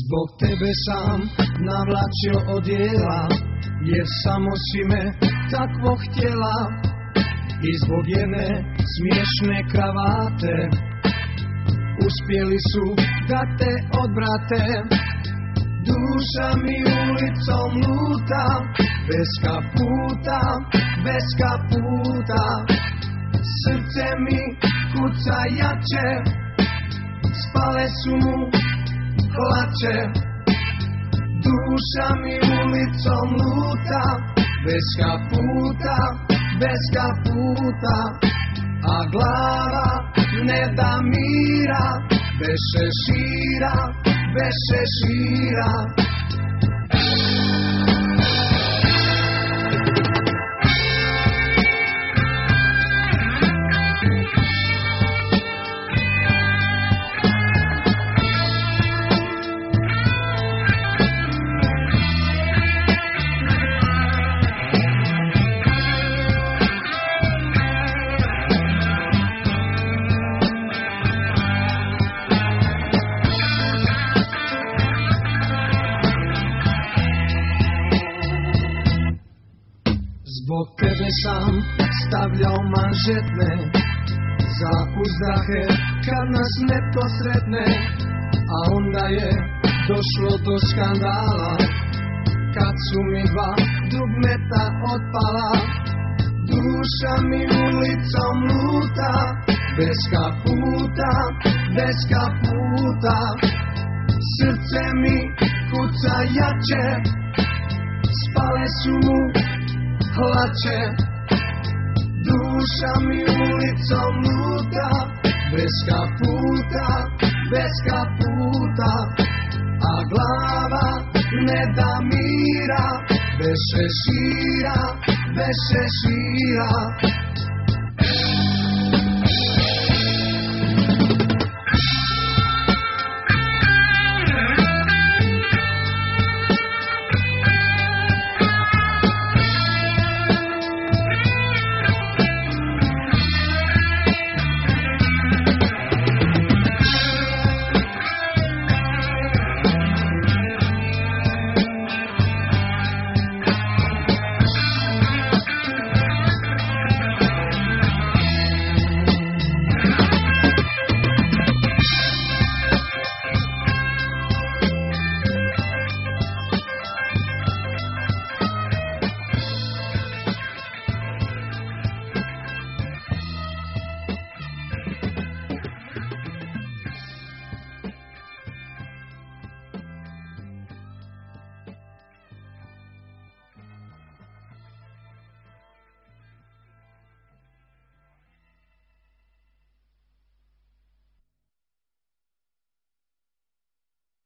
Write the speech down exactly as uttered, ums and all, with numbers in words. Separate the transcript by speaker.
Speaker 1: Zbog tebe sam navlačio odjela, jer samo si me takvo htjela. I zbog jedne smiješne kravate uspjeli su da te odvrate. Duša mi ulicom luta, bez kaputa, bez kaputa. Srce mi kuca jače, spale su mu hlače. Duša mi ulicom luta, bez kaputa, bez kaputa. A glava ne da mira, bez šešira, bez šešira. Zbog tebe sam stavljao manžetne za uzdahe kad nas netko sretne. A onda je došlo do skandala kad su mi dva dugmeta otpala. Duša mi ulicom luta, bez kaputa, bez kaputa. Srce mi kuca jače, spale su mu hlače. Duša mi ulicom luta, bez kaputa, bez kaputa. A glava ne da mira, bez šešira, bez šešira.